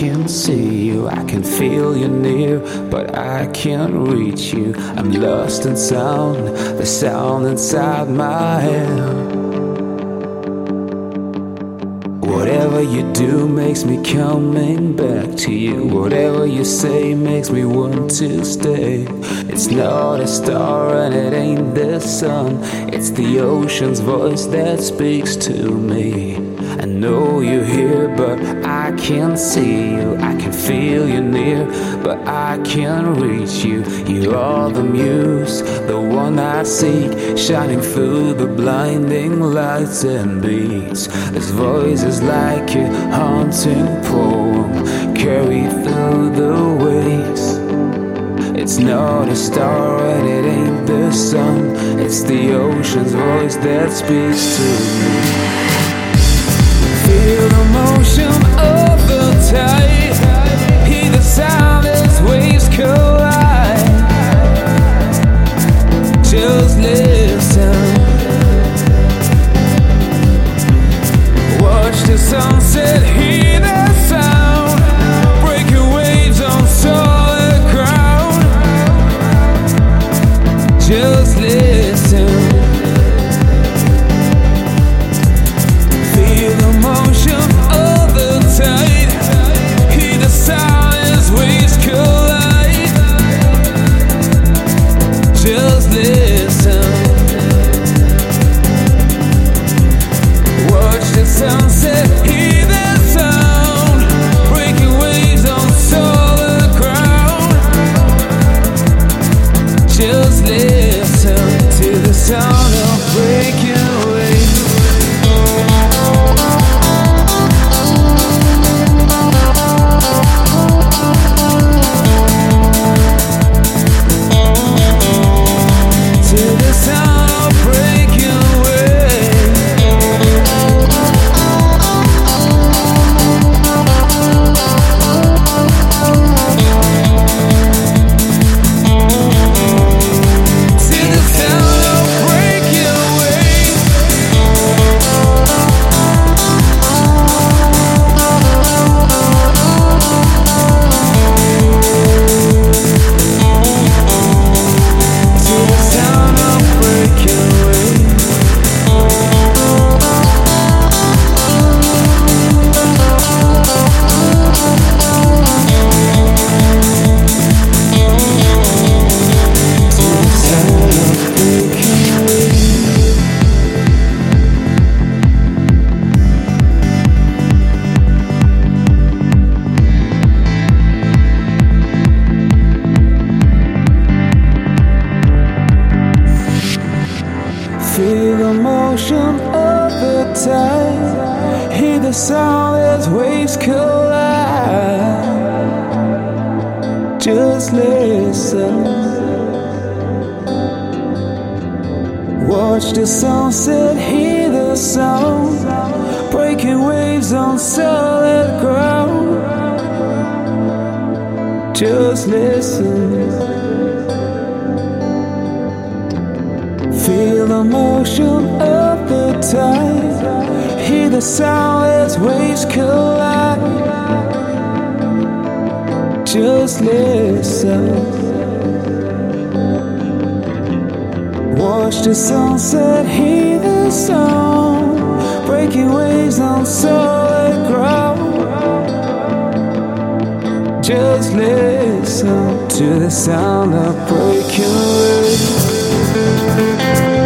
can see you, I can feel you near, but I can't reach you. I'm lost in sound, the sound inside my head. Whatever you do makes me coming back to you. Whatever you say makes me want to stay. It's not a star and it ain't the sun. It's the ocean's voice that speaks to me. I know you're here, but I can't see you. I can feel you near, but I can't reach you. You are the muse, the one I seek, shining through the blinding lights and beats. This voice is like a haunting poem, carried through the waves. It's not a star and it ain't the sun. It's the ocean's voice that speaks to me. Feel the motion of the tide, hear the sound as waves collide. Just listen, watch the sunset, hear the sound, breaking waves on solid ground. Just listen, feel the motion of the tide, hear the sound as waves collide. Just listen, watch the sunset, hear the sound, breaking waves on solid ground. Just listen to the sound of breaking waves. Feel the motion of the tide, hear the sound as waves collide. Just listen, watch the sunset, hear the sound, breaking waves on solid ground. Just listen, feel the motion of the tide, hear the sound as waves collide. Just listen, watch the sunset, hear the sound, breaking waves on solid ground. Just listen to the sound of breaking waves.